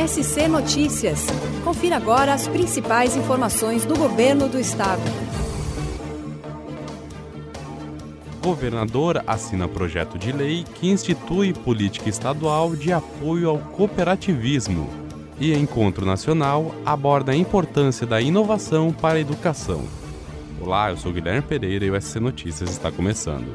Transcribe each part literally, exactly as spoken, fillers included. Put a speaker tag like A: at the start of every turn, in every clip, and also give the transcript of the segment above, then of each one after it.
A: S C Notícias. Confira agora as principais informações do Governo do Estado.
B: Governador assina projeto de lei que institui política estadual de apoio ao cooperativismo. E Encontro Nacional aborda a importância da inovação para a educação. Olá, eu sou Guilherme Pereira e o S C Notícias está começando.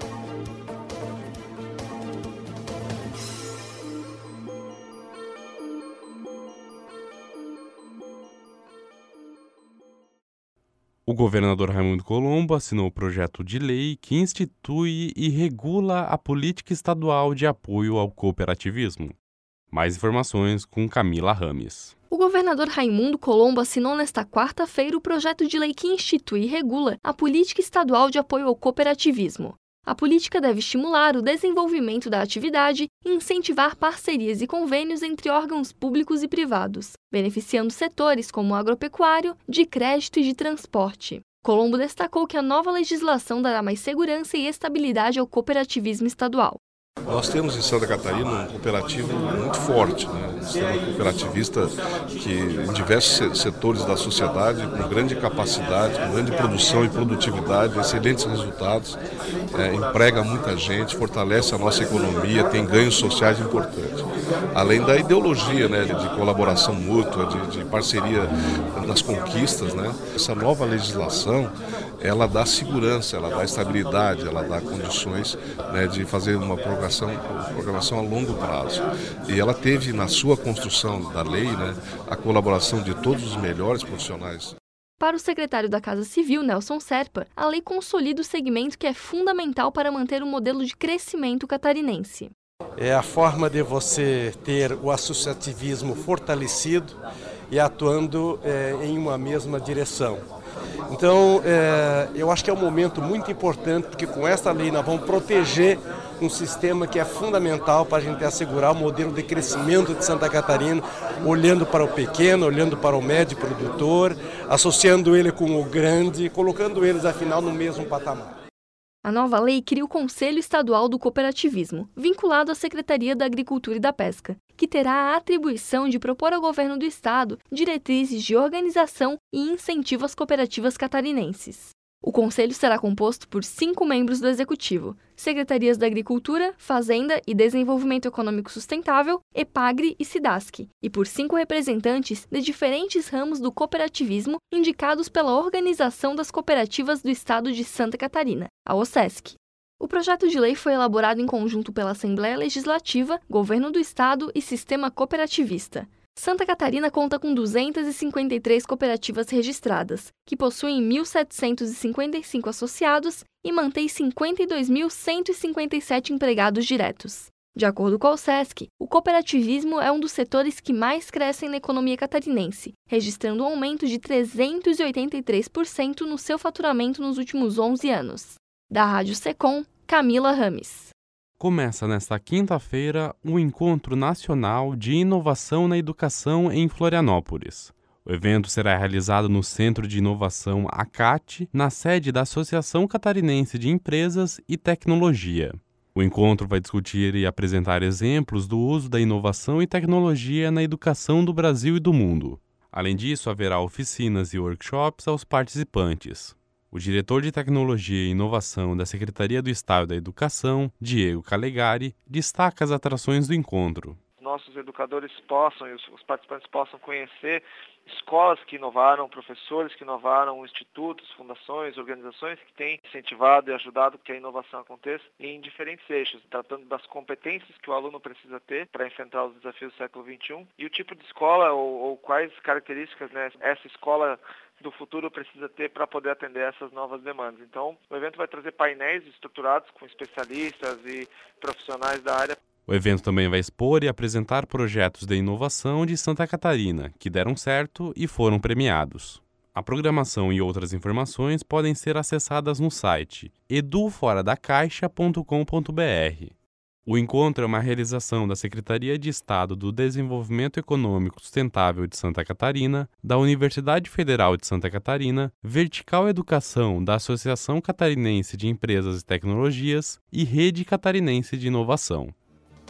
B: O governador Raimundo Colombo assinou o projeto de lei que institui e regula a política estadual de apoio ao cooperativismo. Mais informações com Camila Rames.
C: O governador Raimundo Colombo assinou nesta quarta-feira o projeto de lei que institui e regula a política estadual de apoio ao cooperativismo. A política deve estimular o desenvolvimento da atividade e incentivar parcerias e convênios entre órgãos públicos e privados, beneficiando setores como o agropecuário, de crédito e de transporte. Colombo destacou que a nova legislação dará mais segurança e estabilidade ao cooperativismo estadual.
D: Nós temos em Santa Catarina um cooperativo muito forte, né? Um sistema cooperativista que em diversos setores da sociedade, com grande capacidade, com grande produção e produtividade, excelentes resultados, é, emprega muita gente, fortalece a nossa economia, tem ganhos sociais importantes. Além da ideologia, né, de colaboração mútua, de, de parceria nas conquistas, né? Essa nova legislação, ela dá segurança, ela dá estabilidade, ela dá condições, né, de fazer uma programação, programação a longo prazo. E ela teve na sua construção da lei, né, a colaboração de todos os melhores profissionais.
C: Para o secretário da Casa Civil, Nelson Serpa, a lei consolida o segmento que é fundamental para manter o modelo de crescimento catarinense.
E: É a forma de você ter o associativismo fortalecido e atuando é, em uma mesma direção. Então, é, eu acho que é um momento muito importante, porque com essa lei nós vamos proteger um sistema que é fundamental para a gente assegurar o modelo de crescimento de Santa Catarina, olhando para o pequeno, olhando para o médio produtor, associando ele com o grande, colocando eles, afinal, no mesmo patamar.
C: A nova lei cria o Conselho Estadual do Cooperativismo, vinculado à Secretaria da Agricultura e da Pesca, que terá a atribuição de propor ao governo do estado diretrizes de organização e incentivo às cooperativas catarinenses. O conselho será composto por cinco membros do Executivo, Secretarias da Agricultura, Fazenda e Desenvolvimento Econômico Sustentável, EPAGRE e SIDASC, e por cinco representantes de diferentes ramos do cooperativismo indicados pela Organização das Cooperativas do Estado de Santa Catarina, a OSESC. O projeto de lei foi elaborado em conjunto pela Assembleia Legislativa, Governo do Estado e Sistema Cooperativista. Santa Catarina conta com duzentas e cinquenta e três cooperativas registradas, que possuem mil setecentos e cinquenta e cinco associados e mantém cinquenta e dois mil cento e cinquenta e sete empregados diretos. De acordo com o SESC, o cooperativismo é um dos setores que mais crescem na economia catarinense, registrando um aumento de trezentos e oitenta e três por cento no seu faturamento nos últimos onze anos. Da Rádio Secom, Camila Rames.
B: Começa nesta quinta-feira o Encontro Nacional de Inovação na Educação em Florianópolis. O evento será realizado no Centro de Inovação ACAT, na sede da Associação Catarinense de Empresas e Tecnologia. O encontro vai discutir e apresentar exemplos do uso da inovação e tecnologia na educação do Brasil e do mundo. Além disso, haverá oficinas e workshops aos participantes. O diretor de Tecnologia e Inovação da Secretaria do Estado da Educação, Diego Calegari, destaca as atrações do encontro.
F: Nossos educadores possam e os participantes possam conhecer escolas que inovaram, professores que inovaram, institutos, fundações, organizações que têm incentivado e ajudado que a inovação aconteça em diferentes eixos, tratando das competências que o aluno precisa ter para enfrentar os desafios do século vinte e um e o tipo de escola ou, ou quais características, né, essa escola do futuro precisa ter para poder atender essas novas demandas. Então, o evento vai trazer painéis estruturados com especialistas e profissionais da área.
B: O evento também vai expor e apresentar projetos de inovação de Santa Catarina, que deram certo e foram premiados. A programação e outras informações podem ser acessadas no site edu fora da caixa ponto com ponto b r. O encontro é uma realização da Secretaria de Estado do Desenvolvimento Econômico Sustentável de Santa Catarina, da Universidade Federal de Santa Catarina, Vertical Educação da Associação Catarinense de Empresas e Tecnologias e Rede Catarinense de Inovação.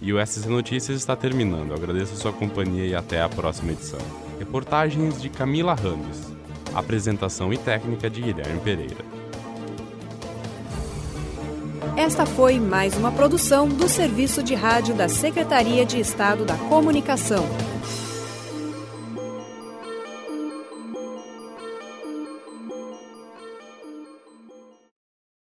B: E o S C Notícias está terminando. Eu agradeço a sua companhia e até a próxima edição. Reportagens de Camila Rames. Apresentação e técnica de Guilherme Pereira.
A: Esta foi mais uma produção do Serviço de Rádio da Secretaria de Estado da Comunicação.